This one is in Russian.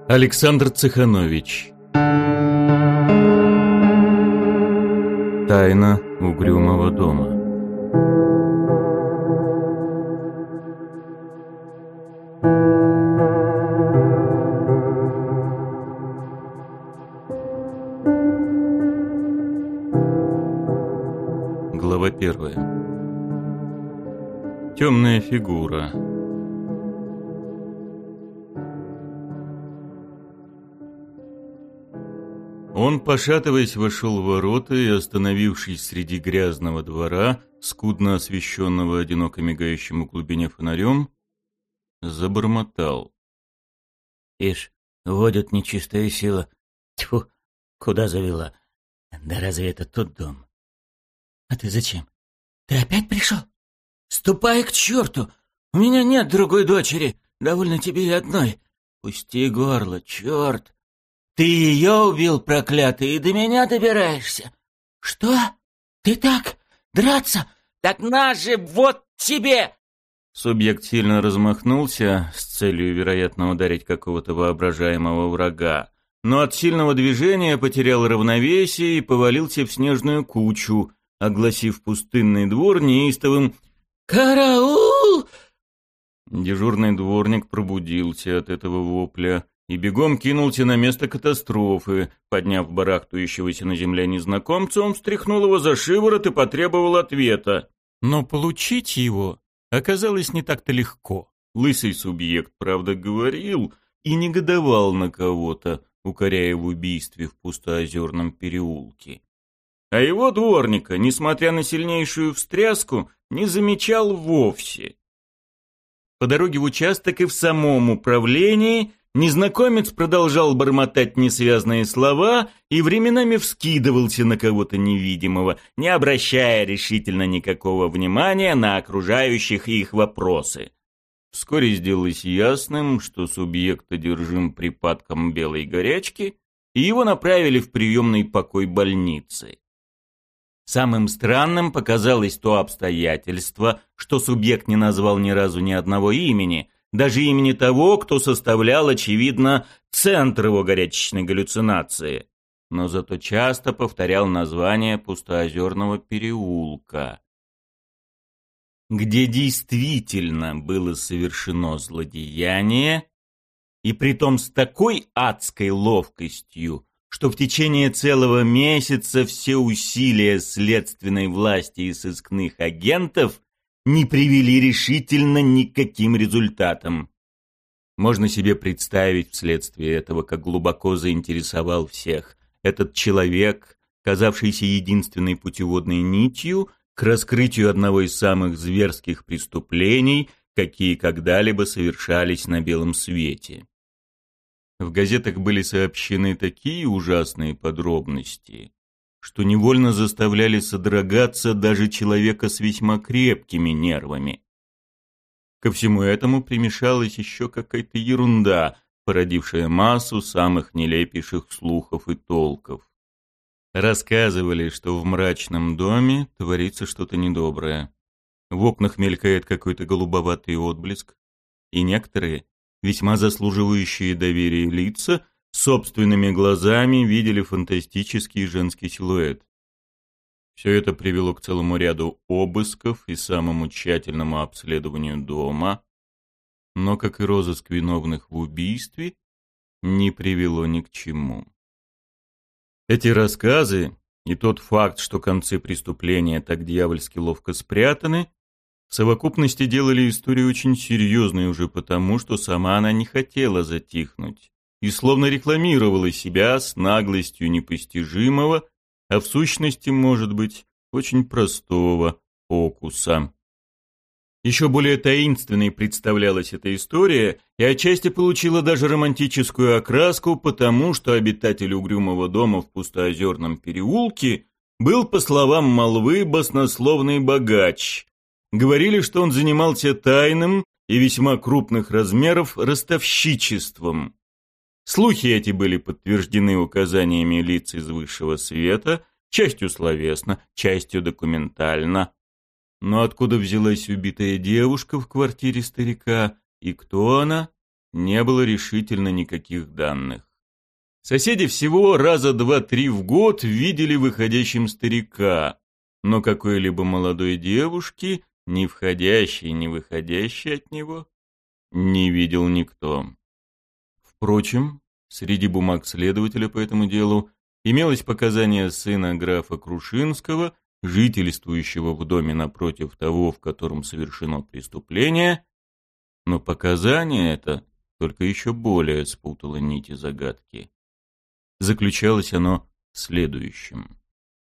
Александр Цеханович. Тайна угрюмого дома. Глава 1. Темная фигура. Он, пошатываясь, вошел в ворота и, остановившись среди грязного двора, скудно освещенного одиноко мигающим в глубине фонарем, забормотал. «Ишь, водят нечистая сила. Тьфу, куда завела? Да разве это тот дом? А ты зачем? Ты опять пришел? Ступай к черту! У меня нет другой дочери, довольно тебе и одной. Пусти горло, черт! Ты ее убил, проклятый, и до меня добираешься. Что? Ты так? Драться? Так на же, вот тебе!» Субъект сильно размахнулся с целью, вероятно, ударить какого-то воображаемого врага, но от сильного движения потерял равновесие и повалился в снежную кучу, огласив пустынный двор неистовым «Караул!». Дежурный дворник пробудился от этого вопля и бегом кинулся на место катастрофы. Подняв барахтающегося на земле незнакомца, он встряхнул его за шиворот и потребовал ответа. Но получить его оказалось не так-то легко. Лысый субъект, правда, говорил и негодовал на кого-то, укоряя в убийстве в Пустоозерном переулке. А его дворника, несмотря на сильнейшую встряску, не замечал вовсе. По дороге в участок и в самом управлении незнакомец продолжал бормотать несвязные слова и временами вскидывался на кого-то невидимого, не обращая решительно никакого внимания на окружающих их вопросы. Вскоре сделалось ясным, что субъект одержим припадком белой горячки, и его направили в приемный покой больницы. Самым странным показалось то обстоятельство, что субъект не назвал ни разу ни одного имени, даже имени того, кто составлял, очевидно, центр его горячечной галлюцинации, но зато часто повторял название Пустоозерного переулка, где действительно было совершено злодеяние, и притом с такой адской ловкостью, что в течение целого месяца все усилия следственной власти и сыскных агентов не привели решительно никаким результатам. Можно себе представить вследствие этого, как глубоко заинтересовал всех этот человек, казавшийся единственной путеводной нитью к раскрытию одного из самых зверских преступлений, какие когда-либо совершались на белом свете. В газетах были сообщены такие ужасные подробности, что невольно заставляли содрогаться даже человека с весьма крепкими нервами. Ко всему этому примешалась еще какая-то ерунда, породившая массу самых нелепейших слухов и толков. Рассказывали, что в мрачном доме творится что-то недоброе. В окнах мелькает какой-то голубоватый отблеск, и некоторые, весьма заслуживающие доверия лица, собственными глазами видели фантастический женский силуэт. Все это привело к целому ряду обысков и самому тщательному обследованию дома, но, как и розыск виновных в убийстве, не привело ни к чему. Эти рассказы и тот факт, что концы преступления так дьявольски ловко спрятаны, в совокупности делали историю очень серьезной уже потому, что сама она не хотела затихнуть и словно рекламировала себя с наглостью непостижимого, а в сущности, может быть, очень простого фокуса. Еще более таинственной представлялась эта история и отчасти получила даже романтическую окраску, потому что обитатель угрюмого дома в Пустоозерном переулке был, по словам молвы, баснословный богач. Говорили, что он занимался тайным и весьма крупных размеров ростовщичеством. Слухи эти были подтверждены указаниями лиц из высшего света, частью словесно, частью документально. Но откуда взялась убитая девушка в квартире старика и кто она, не было решительно никаких данных. Соседи всего раза 2-3 в год видели выходящим старика, но какой-либо молодой девушки, ни входящей, ни выходящей от него, не видел никто. Впрочем, среди бумаг следователя по этому делу имелось показание сына графа Крушинского, жительствующего в доме напротив того, в котором совершено преступление, но показание это только еще более спутало нити загадки. Заключалось оно в следующем.